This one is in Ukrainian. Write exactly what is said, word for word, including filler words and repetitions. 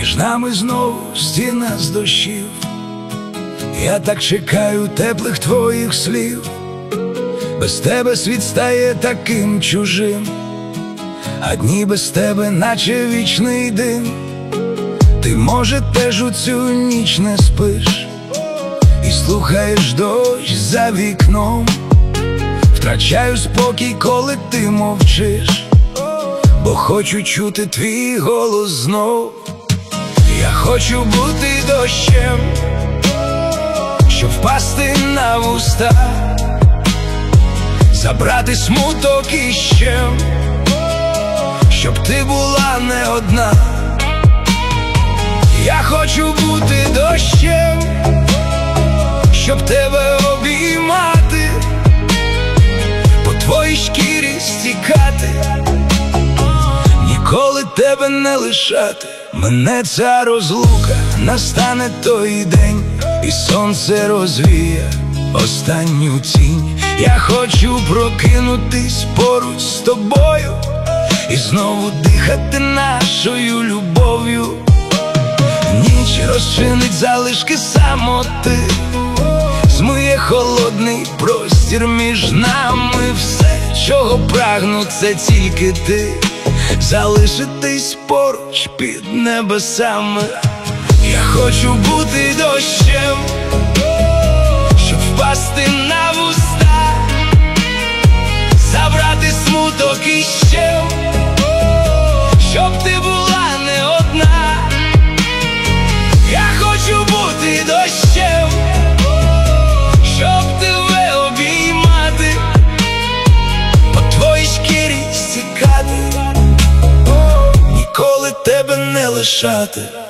між нами знову стіна з дощів. Я так чекаю теплих твоїх слів. Без тебе світ стає таким чужим, а дні без тебе, наче вічний дим. Ти, може, теж у цю ніч не спиш і слухаєш дощ за вікном. Втрачаю спокій, коли ти мовчиш, бо хочу чути твій голос знов. Я хочу бути дощем, щоб впасти на вуста, забрати смуток і щем, щоб ти була не одна. Я хочу бути дощем, щоб тебе обіймати, по твоїй шкірі стікати, ніколи тебе не лишати. Мене ця розлука, настане той день, і сонце розвіє останню тінь. Я хочу прокинутись поруч з тобою і знову дихати нашою любов'ю. Ніч розчинить залишки самоти, змиє холодний простір між нами. Все, чого прагну, це тільки ти, залишитись поруч під небесами. Я хочу бути дощем, щоб впасти на вуста, забрати смуток і щем, щоб ти була не одна. Я хочу бути дощем, щоб тебе обіймати, по твоїй шкірі стікати, ніколи тебе не лишати.